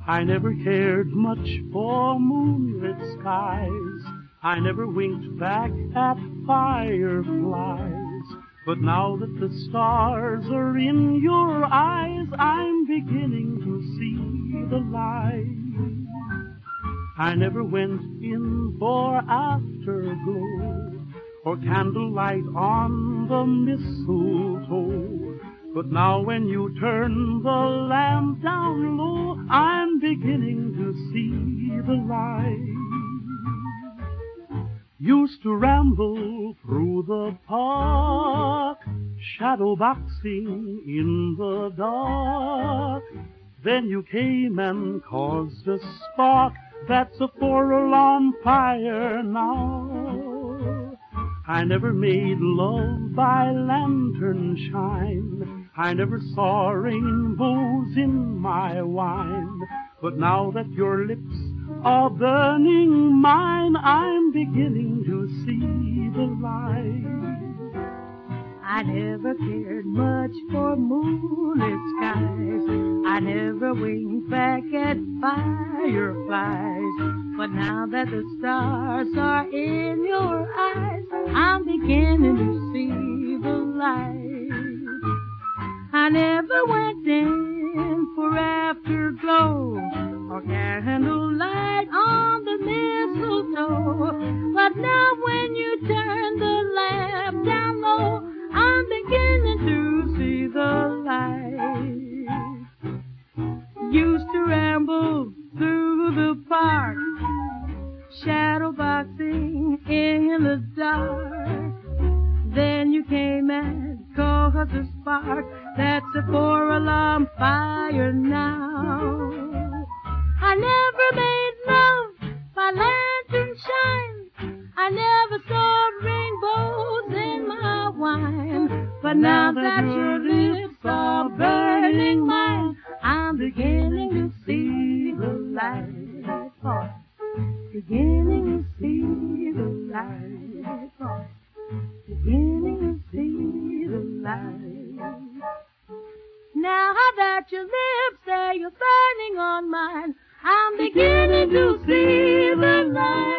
I never cared much for moonlit skies. I never winked back at fireflies. But now that the stars are in your eyes, I'm beginning to see the light. I never went in for afterglow or candlelight on the mistletoe. But now when you turn the lamp down low, I'm beginning to see the light. Used to ramble through the park, shadow boxing in the dark. Then you came and caused a spark that's a 4-alarm fire now. I never made love by lantern shine. I never saw rainbows in my wine. But now that your lips are burning mine, I'm beginning to see the light. I never cared much for moonlit skies. I never winked back at fireflies. But now that the stars are in your eyes, I'm beginning to see the light. I never went in for afterglow or candlelight on the mistletoe. But now when you turn the lamp down low, I'm beginning to see the light. Used to ramble through the park, shadow boxing in the dark. Then you came and caused a spark that's a 4-alarm fire now. I never made love by lantern shine. I never saw rainbows in my wine. But now that your lips are burning mine, I'm beginning to see the light. Oh, beginning to see the light. Oh, beginning to see the light. Now that your lips say you're burning on mine, I'm beginning to see the light.